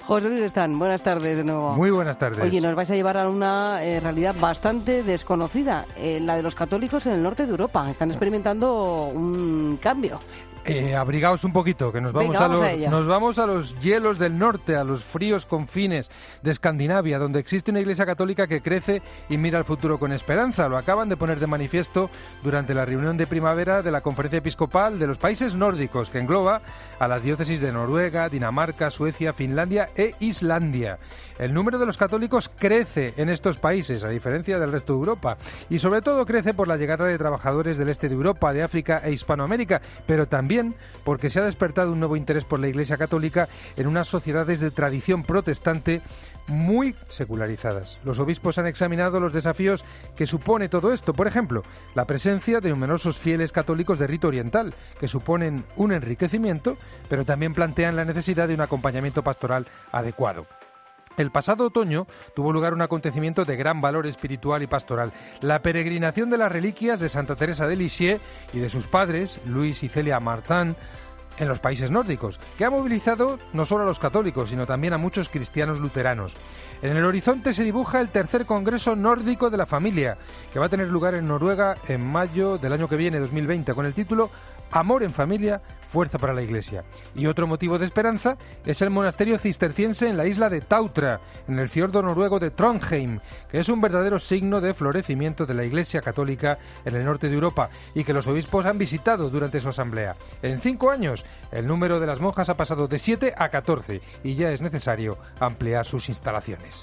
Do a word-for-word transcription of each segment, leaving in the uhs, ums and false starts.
José Luis Están, buenas tardes de nuevo. Muy buenas tardes. Oye, nos vais a llevar a una eh, realidad bastante desconocida, eh, la de los católicos en el norte de Europa. Están experimentando un cambio. Eh, abrigaos un poquito, que nos vamos, Venga, vamos a a los ello. nos vamos a los hielos del norte, a los fríos confines de Escandinavia, donde existe una iglesia católica que crece y mira al futuro con esperanza. Lo acaban de poner de manifiesto durante la reunión de primavera de la Conferencia Episcopal de los Países Nórdicos, que engloba a las diócesis de Noruega, Dinamarca, Suecia, Finlandia e Islandia. El número de los católicos crece en estos países, a diferencia del resto de Europa, y sobre todo crece por la llegada de trabajadores del este de Europa, de África e Hispanoamérica, pero también porque se ha despertado un nuevo interés por la Iglesia Católica en unas sociedades de tradición protestante muy secularizadas. Los obispos han examinado los desafíos que supone todo esto. Por ejemplo, la presencia de numerosos fieles católicos de rito oriental, que suponen un enriquecimiento, pero también plantean la necesidad de un acompañamiento pastoral adecuado. El pasado otoño tuvo lugar un acontecimiento de gran valor espiritual y pastoral, la peregrinación de las reliquias de Santa Teresa de Lisieux y de sus padres, Luis y Celia Martin, en los países nórdicos, que ha movilizado no solo a los católicos, sino también a muchos cristianos luteranos. En el horizonte se dibuja el tercer Congreso Nórdico de la Familia, que va a tener lugar en Noruega en mayo del año que viene, dos mil veinte, con el título Amor en Familia, Fuerza para la Iglesia. Y otro motivo de esperanza es el monasterio cisterciense en la isla de Tautra, en el fiordo noruego de Trondheim, que es un verdadero signo de florecimiento de la Iglesia Católica en el norte de Europa y que los obispos han visitado durante su asamblea. En cinco años, el número de las monjas ha pasado de siete a catorce y ya es necesario ampliar sus instalaciones.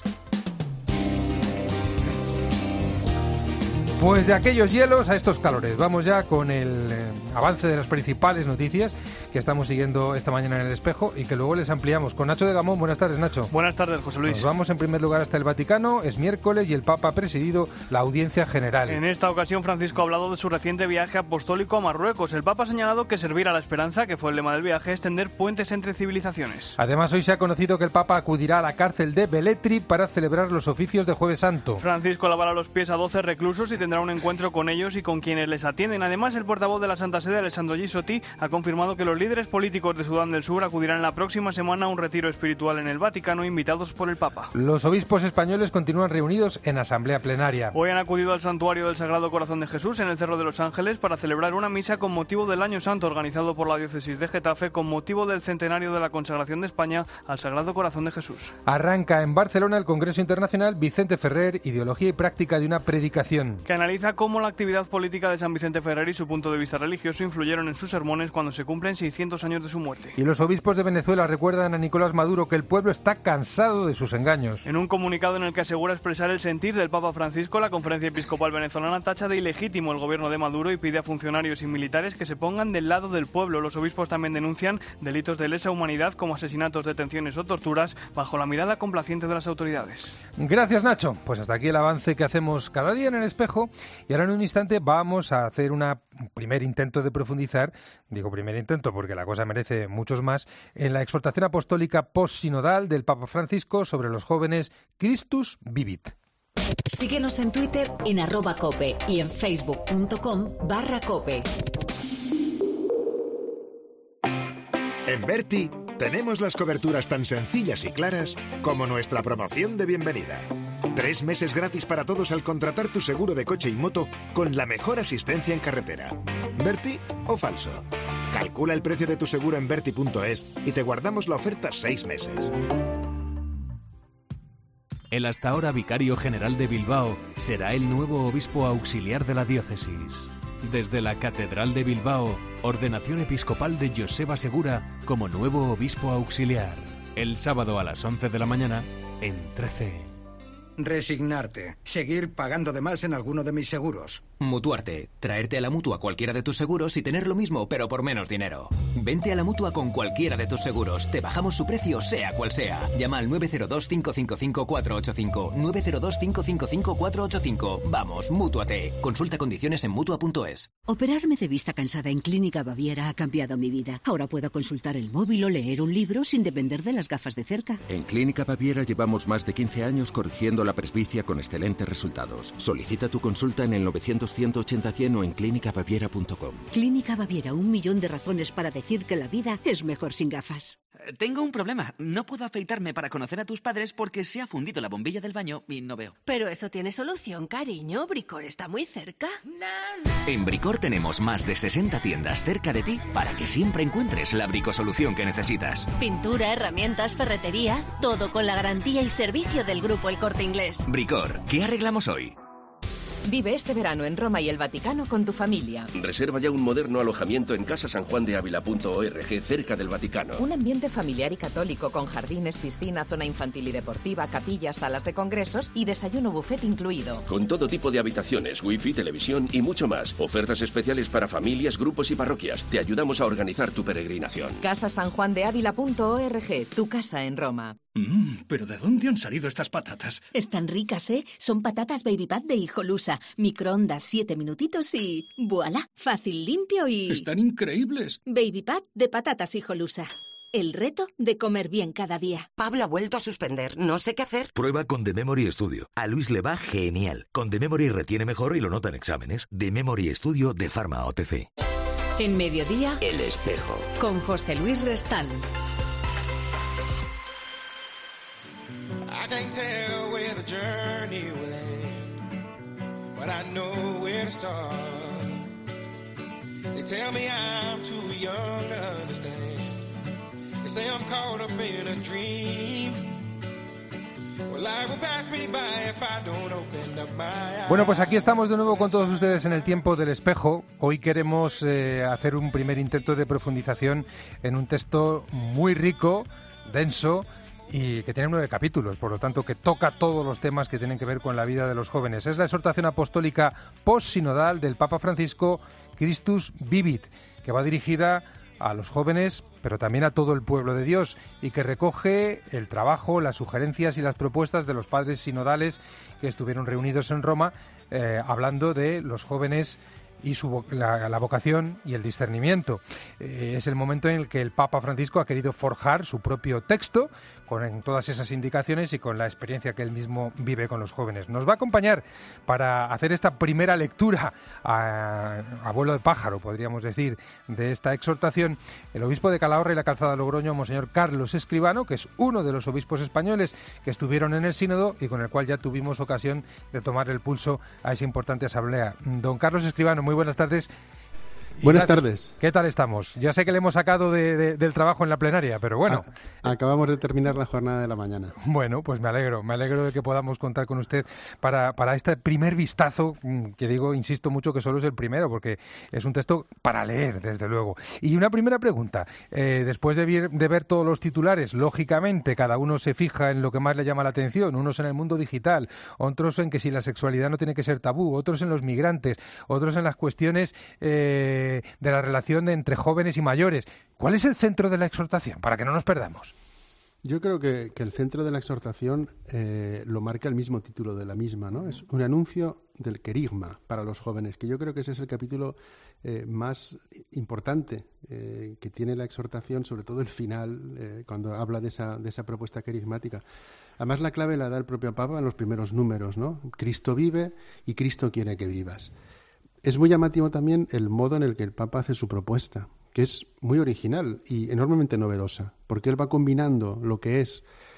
Pues de aquellos hielos a estos calores. Vamos ya con el eh, avance de las principales noticias que estamos siguiendo esta mañana en El Espejo y que luego les ampliamos. Con Nacho de Gamón. Buenas tardes, Nacho. Buenas tardes, José Luis. Nos vamos en primer lugar hasta el Vaticano. Es miércoles y el Papa ha presidido la audiencia general. En esta ocasión, Francisco ha hablado de su reciente viaje apostólico a Marruecos. El Papa ha señalado que servir a la esperanza, que fue el lema del viaje, es tender puentes entre civilizaciones. Además, hoy se ha conocido que el Papa acudirá a la cárcel de Velletri para celebrar los oficios de Jueves Santo. Francisco lavará los pies a doce reclusos y tendrá un encuentro con ellos y con quienes les atienden. Además, el portavoz de la Santa Sede, Alessandro Gisotti, ha confirmado que los líderes políticos de Sudán del Sur acudirán la próxima semana a un retiro espiritual en el Vaticano, invitados por el Papa. Los obispos españoles continúan reunidos en asamblea plenaria. Hoy han acudido al santuario del Sagrado Corazón de Jesús en el Cerro de los Ángeles para celebrar una misa con motivo del Año Santo organizado por la diócesis de Getafe con motivo del centenario de la consagración de España al Sagrado Corazón de Jesús. Arranca en Barcelona el Congreso Internacional Vicente Ferrer, Ideología y Práctica de una Predicación, que analiza cómo la actividad política de San Vicente Ferrer y su punto de vista religioso influyeron en sus sermones cuando se cumplen seiscientos años de su muerte. Y los obispos de Venezuela recuerdan a Nicolás Maduro que el pueblo está cansado de sus engaños. En un comunicado en el que asegura expresar el sentir del Papa Francisco, la Conferencia Episcopal Venezolana tacha de ilegítimo el gobierno de Maduro y pide a funcionarios y militares que se pongan del lado del pueblo. Los obispos también denuncian delitos de lesa humanidad como asesinatos, detenciones o torturas bajo la mirada complaciente de las autoridades. Gracias, Nacho. Pues hasta aquí el avance que hacemos cada día en El Espejo y ahora en un instante vamos a hacer una, un primer intento de profundizar, digo primer intento porque la cosa merece muchos más, en la exhortación apostólica post-sinodal del Papa Francisco sobre los jóvenes Christus Vivit. Síguenos en Twitter en arroba cope y en facebook.com barra cope. En Berti tenemos las coberturas tan sencillas y claras como nuestra promoción de bienvenida. Tres meses gratis para todos al contratar tu seguro de coche y moto con la mejor asistencia en carretera. ¿Berti o falso? Calcula el precio de tu seguro en berti punto es y te guardamos la oferta seis meses. El hasta ahora vicario general de Bilbao será el nuevo obispo auxiliar de la diócesis. Desde la Catedral de Bilbao, ordenación episcopal de Joseba Segura como nuevo obispo auxiliar. El sábado a las once de la mañana en trece. Resignarte. Seguir pagando de más en alguno de mis seguros. Mutuarte. Traerte a la Mutua cualquiera de tus seguros y tener lo mismo, pero por menos dinero. Vente a la Mutua con cualquiera de tus seguros. Te bajamos su precio, sea cual sea. Llama al nueve cero dos, cinco cinco cinco, cuatro ocho cinco. nueve cero dos, cinco cinco cinco, cuatro ocho cinco. Vamos, Mútuate. Consulta condiciones en Mutua punto es. Operarme de vista cansada en Clínica Baviera ha cambiado mi vida. Ahora puedo consultar el móvil o leer un libro sin depender de las gafas de cerca. En Clínica Baviera llevamos más de quince años corrigiendo la presbicia con excelentes resultados. Solicita tu consulta en el novecientos, ciento ochenta, cien o en clínica baviera punto com. Clínica Baviera, un millón de razones para decir que la vida es mejor sin gafas. tengo un problema. No puedo afeitarme para conocer a tus padres porque se ha fundido la bombilla del baño y no veo. Pero eso tiene solución, cariño. Bricor está muy cerca. En Bricor tenemos más de sesenta tiendas cerca de ti para que siempre encuentres la bricosolución que necesitas. Pintura, herramientas, ferretería, todo con la garantía y servicio del Grupo El Corte Inglés. Bricor, ¿qué arreglamos hoy? Vive este verano en Roma y el Vaticano con tu familia. Reserva ya un moderno alojamiento en casa san juan de ávila punto org, cerca del Vaticano. Un ambiente familiar y católico con jardines, piscina, zona infantil y deportiva, capillas, salas de congresos y desayuno buffet incluido. Con todo tipo de habitaciones, wifi, televisión y mucho más. Ofertas especiales para familias, grupos y parroquias. Te ayudamos a organizar tu peregrinación. casa san juan de ávila punto org, tu casa en Roma. Mmm, pero ¿de dónde han salido estas patatas? Están ricas, ¿eh? Son patatas Baby Pat de Hijolusa. Microondas siete minutitos y... ¡voilá! Fácil, limpio y... ¡Están increíbles! Baby Pat de patatas Hijolusa. El reto de comer bien cada día. Pablo ha vuelto a suspender. No sé qué hacer. Prueba con The Memory Studio. A Luis le va genial. Con The Memory retiene mejor y lo nota en exámenes. The Memory Studio de Pharma O T C. En Mediodía, El Espejo. Con José Luis Restán. I can't tell where the journey will end, but I know where to start. They tell me I'm too young to understand. They say I'm caught up in a dream. Well, life will pass me by if I don't open up my eyes. Bueno, pues aquí estamos de nuevo con todos ustedes en el tiempo del espejo. Hoy queremos eh, hacer un primer intento de profundización en un texto muy rico, denso, y que tiene nueve capítulos, por lo tanto que toca todos los temas que tienen que ver con la vida de los jóvenes. Es la exhortación apostólica post-sinodal del Papa Francisco, Christus Vivit, que va dirigida a los jóvenes, pero también a todo el pueblo de Dios, y que recoge el trabajo, las sugerencias y las propuestas de los padres sinodales que estuvieron reunidos en Roma, eh, hablando de los jóvenes y su, la, la vocación y el discernimiento. Eh, es el momento en el que el Papa Francisco ha querido forjar su propio texto con todas esas indicaciones y con la experiencia que él mismo vive con los jóvenes. Nos va a acompañar para hacer esta primera lectura a, a vuelo de pájaro, podríamos decir, de esta exhortación, el obispo de Calahorra y la Calzada de Logroño, Monseñor Carlos Escribano, que es uno de los obispos españoles que estuvieron en el sínodo y con el cual ya tuvimos ocasión de tomar el pulso a esa importante asamblea. Don Carlos Escribano, muy buenas tardes. Buenas tardes. ¿Qué tal estamos? Ya sé que le hemos sacado de, de, del trabajo en la plenaria, pero bueno. A, acabamos de terminar la jornada de la mañana. Bueno, pues me alegro, me alegro de que podamos contar con usted para, para este primer vistazo, que digo, insisto mucho que solo es el primero, porque es un texto para leer, desde luego. Y una primera pregunta, eh, después de ver, de ver todos los titulares, lógicamente cada uno se fija en lo que más le llama la atención, unos en el mundo digital, otros en que si la sexualidad no tiene que ser tabú, otros en los migrantes, otros en las cuestiones Eh, de la relación entre jóvenes y mayores. ¿Cuál es el centro de la exhortación? Para que no nos perdamos. Yo creo que, que el centro de la exhortación eh, lo marca el mismo título de la misma, ¿no? Es un anuncio del querigma para los jóvenes, que yo creo que ese es el capítulo eh, más importante eh, que tiene la exhortación, sobre todo el final, eh, cuando habla de esa, de esa propuesta querigmática. Además, la clave la da el propio Papa en los primeros números, ¿no? Cristo vive y Cristo quiere que vivas. Es muy llamativo también el modo en el que el Papa hace su propuesta, que es muy original y enormemente novedosa, porque él va combinando lo que es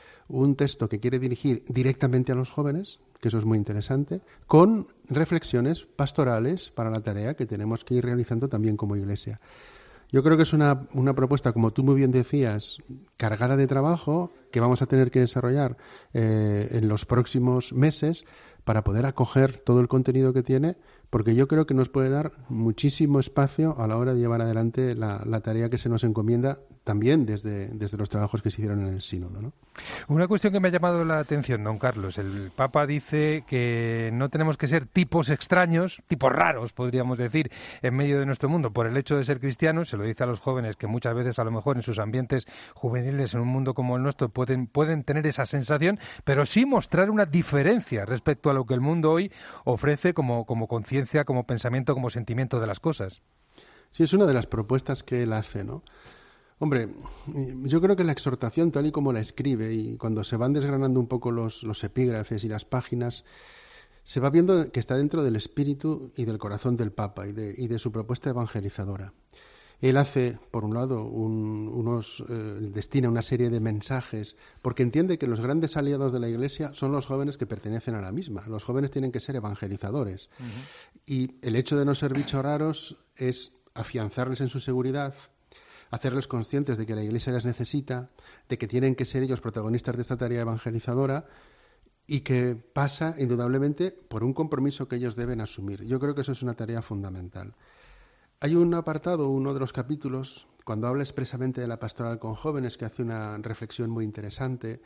un texto que quiere dirigir directamente a los jóvenes, que eso es muy interesante, con reflexiones pastorales para la tarea que tenemos que ir realizando también como Iglesia. Yo creo que es una, una propuesta, como tú muy bien decías, cargada de trabajo que vamos a tener que desarrollar eh, en los próximos meses para poder acoger todo el contenido que tiene, porque yo creo que nos puede dar muchísimo espacio a la hora de llevar adelante la, la tarea que se nos encomienda también desde, desde los trabajos que se hicieron en el sínodo, ¿no? Una cuestión que me ha llamado la atención, don Carlos. El Papa dice que no tenemos que ser tipos extraños, tipos raros, podríamos decir, en medio de nuestro mundo, por el hecho de ser cristianos. Se lo dice a los jóvenes que muchas veces, a lo mejor, en sus ambientes juveniles, en un mundo como el nuestro, pueden, pueden tener esa sensación, pero sí mostrar una diferencia respecto a lo que el mundo hoy ofrece como, como conciencia, como pensamiento, como sentimiento de las cosas. Sí, es una de las propuestas que él hace, ¿no? Hombre, yo creo que la exhortación, tal y como la escribe, y cuando se van desgranando un poco los, los epígrafes y las páginas, se va viendo que está dentro del espíritu y del corazón del Papa y de, y de su propuesta evangelizadora. Él hace, por un lado, un, unos, eh, destina una serie de mensajes, porque entiende que los grandes aliados de la Iglesia son los jóvenes que pertenecen a la misma. Los jóvenes tienen que ser evangelizadores. Uh-huh. Y el hecho de no ser bichos raros es afianzarles en su seguridad, hacerles conscientes de que la Iglesia les necesita, de que tienen que ser ellos protagonistas de esta tarea evangelizadora, y que pasa, indudablemente, por un compromiso que ellos deben asumir. Yo creo que eso es una tarea fundamental. Hay un apartado, uno de los capítulos, cuando habla expresamente de la pastoral con jóvenes, que hace una reflexión muy interesante,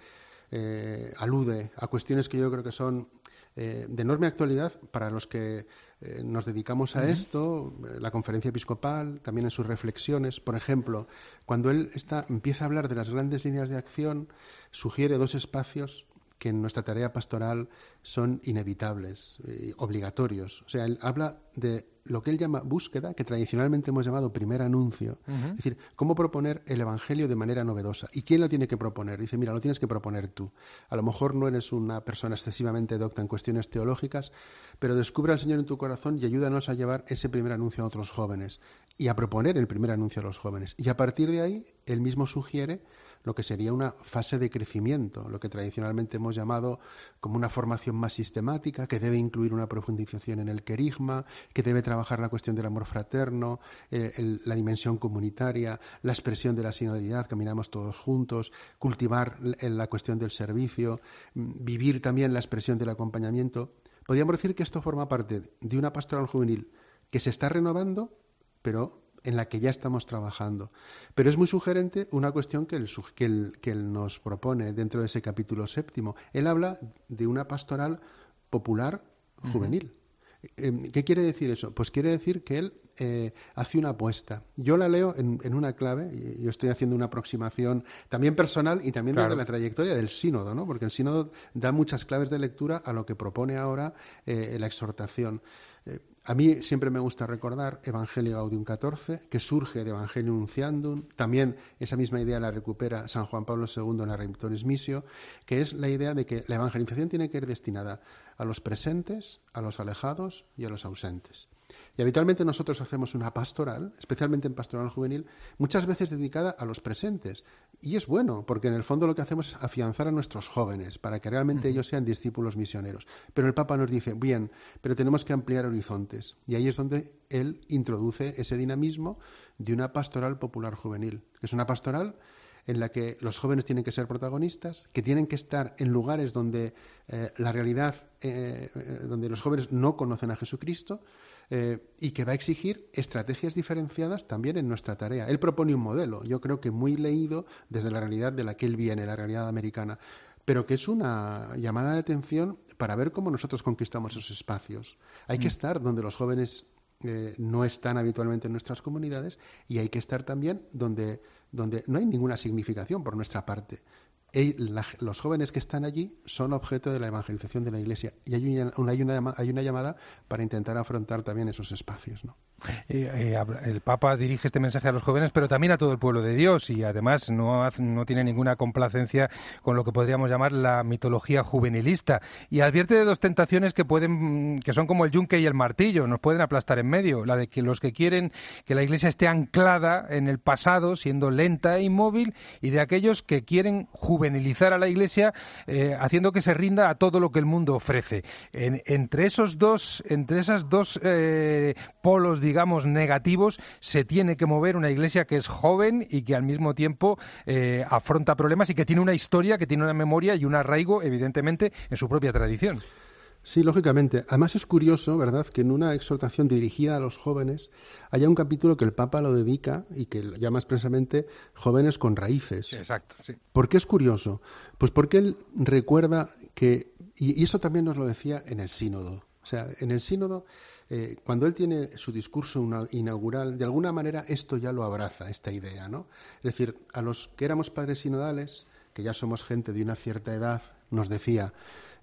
eh, alude a cuestiones que yo creo que son eh, de enorme actualidad para los que eh, nos dedicamos a uh-huh. esto, eh, la conferencia episcopal, también en sus reflexiones. Por ejemplo, cuando él está, empieza a hablar de las grandes líneas de acción, sugiere dos espacios que en nuestra tarea pastoral son inevitables, eh, obligatorios. O sea, él habla de lo que él llama búsqueda, que tradicionalmente hemos llamado primer anuncio. Uh-huh. Es decir, cómo proponer el Evangelio de manera novedosa. ¿Y quién lo tiene que proponer? Dice, mira, lo tienes que proponer tú. A lo mejor no eres una persona excesivamente docta en cuestiones teológicas, pero descubre al Señor en tu corazón y ayúdanos a llevar ese primer anuncio a otros jóvenes y a proponer el primer anuncio a los jóvenes. Y a partir de ahí, él mismo sugiere lo que sería una fase de crecimiento, lo que tradicionalmente hemos llamado como una formación más sistemática, que debe incluir una profundización en el querigma, que debe trabajar la cuestión del amor fraterno, eh, el, la dimensión comunitaria, la expresión de la sinodalidad, caminamos todos juntos, cultivar la cuestión del servicio, vivir también la expresión del acompañamiento. Podríamos decir que esto forma parte de una pastoral juvenil que se está renovando, pero en la que ya estamos trabajando. Pero es muy sugerente una cuestión que él, que, él, que él nos propone dentro de ese capítulo séptimo. Él habla de una pastoral popular juvenil. Uh-huh. ¿Qué quiere decir eso? Pues quiere decir que él eh, hace una apuesta. Yo la leo en, en una clave, y yo estoy haciendo una aproximación también personal y también claro. de la trayectoria del sínodo, ¿no? Porque el sínodo da muchas claves de lectura a lo que propone ahora eh, la exhortación. Eh, a mí siempre me gusta recordar Evangelio Gaudium catorce, que surge de Evangelium Nunciandum. También esa misma idea la recupera San Juan Pablo segundo en la Redemptoris Missio, que es la idea de que la evangelización tiene que ir destinada a los presentes, a los alejados y a los ausentes. Y habitualmente nosotros hacemos una pastoral, especialmente en pastoral juvenil, muchas veces dedicada a los presentes. Y es bueno, porque en el fondo lo que hacemos es afianzar a nuestros jóvenes para que realmente uh-huh. ellos sean discípulos misioneros. Pero el Papa nos dice, bien, pero tenemos que ampliar horizontes. Y ahí es donde él introduce ese dinamismo de una pastoral popular juvenil, que es una pastoral en la que los jóvenes tienen que ser protagonistas, que tienen que estar en lugares donde eh, la realidad, eh, eh, donde los jóvenes no conocen a Jesucristo, eh, y que va a exigir estrategias diferenciadas también en nuestra tarea. Él propone un modelo, yo creo que muy leído desde la realidad de la que él viene, la realidad americana, pero que es una llamada de atención para ver cómo nosotros conquistamos esos espacios. Hay mm. que estar donde los jóvenes eh, no están habitualmente en nuestras comunidades, y hay que estar también donde donde no hay ninguna significación por nuestra parte. La, los jóvenes que están allí son objeto de la evangelización de la Iglesia, y hay una, hay una, hay una llamada para intentar afrontar también esos espacios, ¿no? Eh, eh, el Papa dirige este mensaje a los jóvenes, pero también a todo el pueblo de Dios, y además no, no tiene ninguna complacencia con lo que podríamos llamar la mitología juvenilista, y advierte de dos tentaciones que pueden, que son como el yunque y el martillo, nos pueden aplastar en medio: la de que los que quieren que la Iglesia esté anclada en el pasado, siendo lenta e inmóvil, y de aquellos que quieren juvenilizar a la Iglesia, eh, haciendo que se rinda a todo lo que el mundo ofrece. En, entre esos dos, entre esas dos eh, polos, digamos, negativos, se tiene que mover una Iglesia que es joven y que al mismo tiempo eh, afronta problemas y que tiene una historia, que tiene una memoria y un arraigo, evidentemente, en su propia tradición. Sí, lógicamente. Además es curioso, ¿verdad?, que en una exhortación dirigida a los jóvenes haya un capítulo que el Papa lo dedica y que llama expresamente Jóvenes con Raíces. Sí, exacto, sí. ¿Por qué es curioso? Pues porque él recuerda que, y eso también nos lo decía en el sínodo, o sea, en el sínodo, eh, cuando él tiene su discurso inaugural, de alguna manera esto ya lo abraza, esta idea, ¿no? Es decir, a los que éramos padres sinodales, que ya somos gente de una cierta edad, nos decía,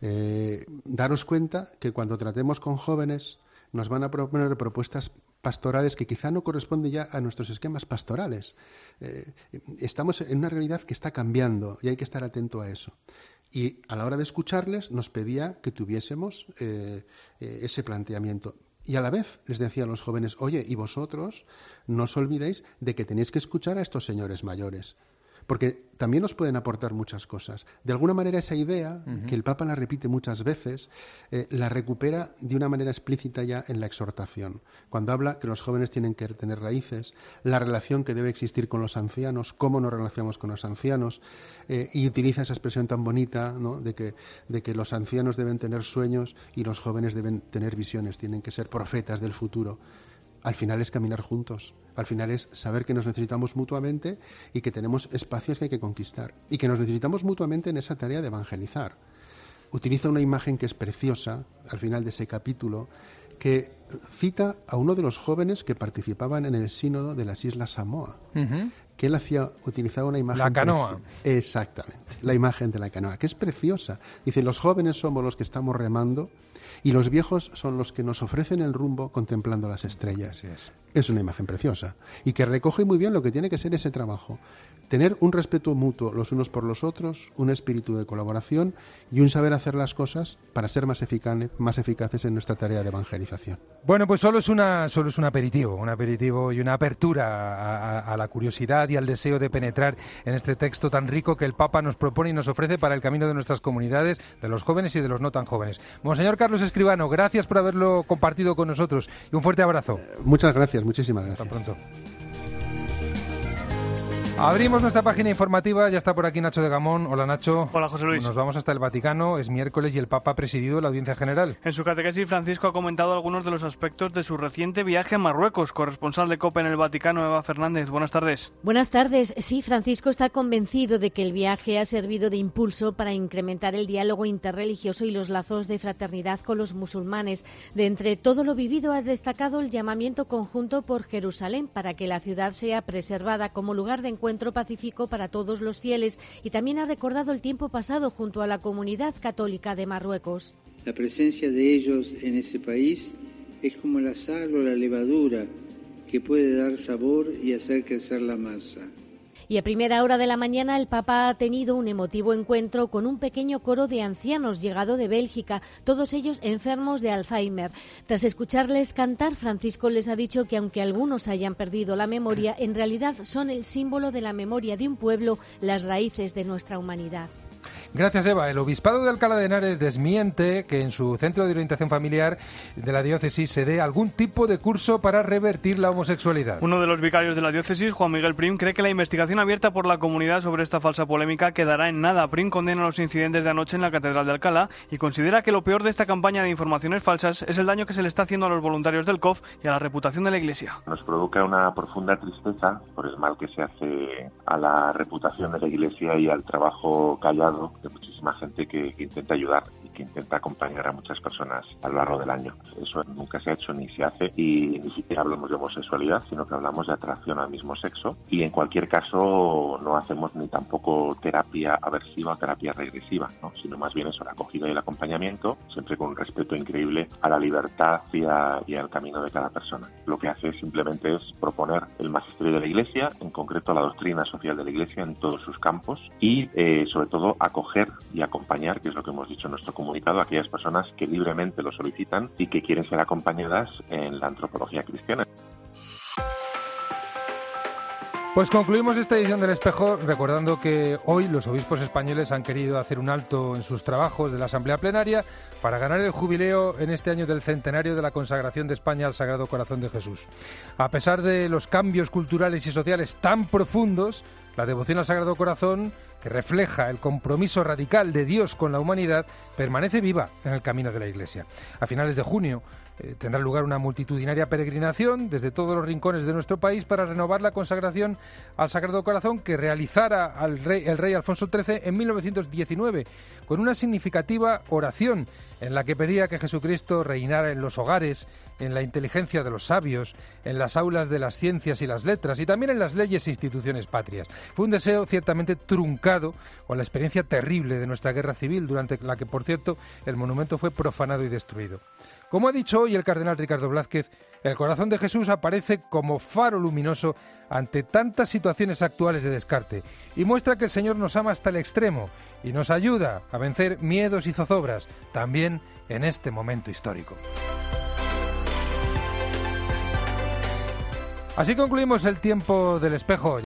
eh, daros cuenta que cuando tratemos con jóvenes nos van a proponer propuestas pastorales que quizá no corresponden ya a nuestros esquemas pastorales. Eh, estamos en una realidad que está cambiando y hay que estar atento a eso. Y a la hora de escucharles nos pedía que tuviésemos eh, eh, ese planteamiento. Y a la vez les decía a los jóvenes, oye, y vosotros no os olvidéis de que tenéis que escuchar a estos señores mayores, porque también nos pueden aportar muchas cosas. De alguna manera esa idea, uh-huh. que el Papa la repite muchas veces, eh, la recupera de una manera explícita ya en la exhortación. Cuando habla que los jóvenes tienen que tener raíces, la relación que debe existir con los ancianos, cómo nos relacionamos con los ancianos, eh, y utiliza esa expresión tan bonita, ¿no?, de que, de que los ancianos deben tener sueños y los jóvenes deben tener visiones, tienen que ser profetas del futuro. Al final es caminar juntos, al final es saber que nos necesitamos mutuamente y que tenemos espacios que hay que conquistar y que nos necesitamos mutuamente en esa tarea de evangelizar. Utiliza una imagen que es preciosa al final de ese capítulo, que cita a uno de los jóvenes que participaban en el sínodo de las Islas Samoa, uh-huh. que él hacía, utilizaba una imagen... La canoa. Preci- Exactamente, la imagen de la canoa, que es preciosa. Dice, los jóvenes somos los que estamos remando y los viejos son los que nos ofrecen el rumbo contemplando las estrellas. Es. es una imagen preciosa y que recoge muy bien lo que tiene que ser ese trabajo. Tener un respeto mutuo los unos por los otros, un espíritu de colaboración y un saber hacer las cosas para ser más, eficaces, más eficaces en nuestra tarea de evangelización. Bueno, pues solo es, una, solo es un aperitivo, un aperitivo y una apertura a, a, a la curiosidad y al deseo de penetrar en este texto tan rico que el Papa nos propone y nos ofrece para el camino de nuestras comunidades, de los jóvenes y de los no tan jóvenes. Monseñor Carlos Escribano, gracias por haberlo compartido con nosotros y un fuerte abrazo. Muchas gracias, muchísimas gracias. Hasta pronto. Abrimos nuestra página informativa, ya está por aquí Nacho de Gamón. Hola Nacho. Hola José Luis. Nos vamos hasta el Vaticano, es miércoles y el Papa ha presidido la audiencia general. En su catequesis Francisco ha comentado algunos de los aspectos de su reciente viaje a Marruecos. Corresponsal de COPE en el Vaticano, Eva Fernández, buenas tardes. Buenas tardes. Sí, Francisco está convencido de que el viaje ha servido de impulso para incrementar el diálogo interreligioso y los lazos de fraternidad con los musulmanes. De entre todo lo vivido ha destacado el llamamiento conjunto por Jerusalén para que la ciudad sea preservada como lugar de encuentro encuentro pacífico para todos los fieles y también ha recordado el tiempo pasado junto a la comunidad católica de Marruecos. La presencia de ellos en ese país es como la sal o la levadura que puede dar sabor y hacer crecer la masa. Y a primera hora de la mañana el Papa ha tenido un emotivo encuentro con un pequeño coro de ancianos llegado de Bélgica, todos ellos enfermos de Alzheimer. Tras escucharles cantar, Francisco les ha dicho que aunque algunos hayan perdido la memoria, en realidad son el símbolo de la memoria de un pueblo, las raíces de nuestra humanidad. Gracias, Eva. El Obispado de Alcalá de Henares desmiente que en su centro de orientación familiar de la diócesis se dé algún tipo de curso para revertir la homosexualidad. Uno de los vicarios de la diócesis, Juan Miguel Prim, cree que la investigación abierta por la comunidad sobre esta falsa polémica quedará en nada. Prim condena los incidentes de anoche en la Catedral de Alcalá y considera que lo peor de esta campaña de informaciones falsas es el daño que se le está haciendo a los voluntarios del C O F y a la reputación de la Iglesia. Nos provoca una profunda tristeza por el mal que se hace a la reputación de la Iglesia y al trabajo callado de muchísima gente que, que intenta ayudar y que intenta acompañar a muchas personas a lo largo del año. Eso nunca se ha hecho ni se hace y ni siquiera hablamos de homosexualidad, sino que hablamos de atracción al mismo sexo y en cualquier caso no hacemos ni tampoco terapia aversiva o terapia regresiva, ¿no? Sino más bien eso, la acogida y el acompañamiento, siempre con un respeto increíble a la libertad y, a, y al camino de cada persona. Lo que hace simplemente es proponer el magisterio de la Iglesia, en concreto la doctrina social de la Iglesia en todos sus campos y eh, sobre todo acoger y acompañar, que es lo que hemos dicho en nuestro comunicado, a aquellas personas que libremente lo solicitan y que quieren ser acompañadas en la antropología cristiana. Pues concluimos esta edición del Espejo recordando que hoy los obispos españoles han querido hacer un alto en sus trabajos de la Asamblea Plenaria para ganar el jubileo en este año del centenario de la consagración de España al Sagrado Corazón de Jesús. A pesar de los cambios culturales y sociales tan profundos, la devoción al Sagrado Corazón, que refleja el compromiso radical de Dios con la humanidad, permanece viva en el camino de la Iglesia. A finales de junio eh, tendrá lugar una multitudinaria peregrinación desde todos los rincones de nuestro país para renovar la consagración al Sagrado Corazón que realizara al rey, el rey Alfonso trece en mil novecientos diecinueve, con una significativa oración en la que pedía que Jesucristo reinara en los hogares, en la inteligencia de los sabios, en las aulas de las ciencias y las letras y también en las leyes e instituciones patrias. Fue un deseo ciertamente truncado con la experiencia terrible de nuestra guerra civil, durante la que, por cierto, el monumento fue profanado y destruido. Como ha dicho hoy el cardenal Ricardo Blázquez, el corazón de Jesús aparece como faro luminoso ante tantas situaciones actuales de descarte y muestra que el Señor nos ama hasta el extremo y nos ayuda a vencer miedos y zozobras, también en este momento histórico. Así concluimos el tiempo del espejo.